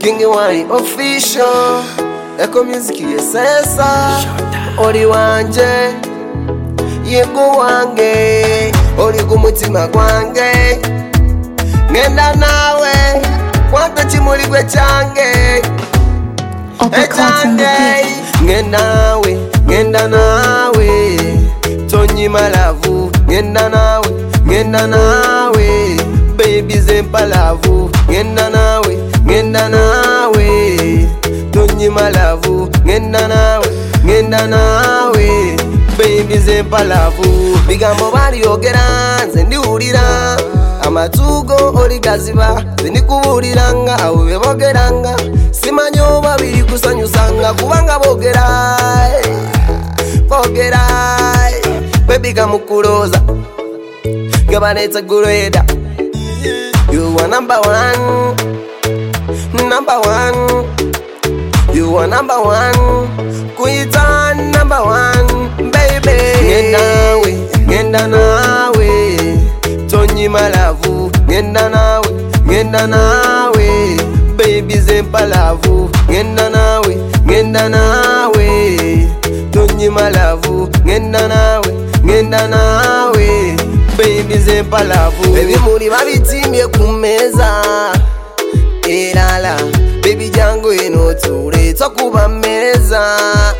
King Y official. Eko music yesesa. Oli wanje yego wange, oli kumutima gwange. Ngenda nawe kwanta chimuli gwe change. Ngenda nawe Tonyi malavu. Ngenda nawe baby zempalavu. Ngenda nawe Tonyi malavu. Ngenda nawe baby zempalavu. Bigambo bali ogera nze ndiwulira, amatugo oli gaziba zinikubuuliranga abo bebogeranga. Simanyi oba biri kusanyusanga kubanga bogera baby kamukuloza gabanetsa gureda. You are number one, you are number one, kuita number one baby. Ngenda nawe Tonyi malavu. Ngenda nawe baby zempalavu. Ngenda nawe Tonyi malavu. Ngenda nawe baby zempalavu. Baby muri babitimye kumeza elala, baby jango eno ture tokuba meza.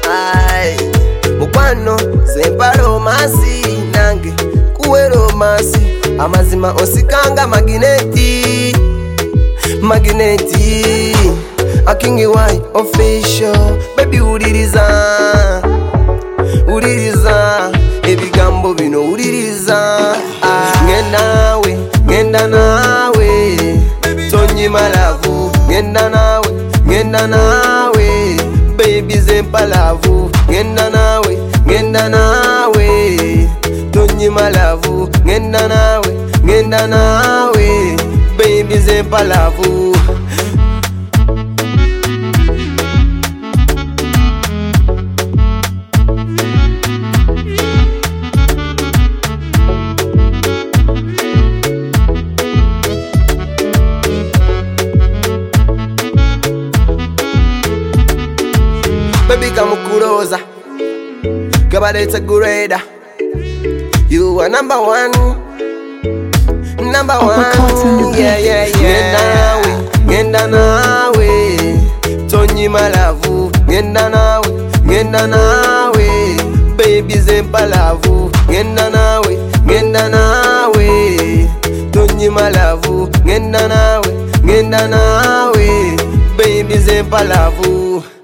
Mukwano zempalo masi nange kuwero masi, amazima osikanga magneti. A King Y official. Baby uririza ebigambo bino uririza. Ngenda nawe Tonyi malavu. Ngenda nawe baby zempalavu. Ngenda nawe Tonyi malavu. Ngenda nawe baby zempalavu. Baby kamukuloza gabaleta gureda. You are number one, yeah. Ngenda nawe Tonyi malavu. Ngenda nawe baby zempalavu. Ngenda nawe Tonyi malavu. Ngenda nawe baby zempalavu.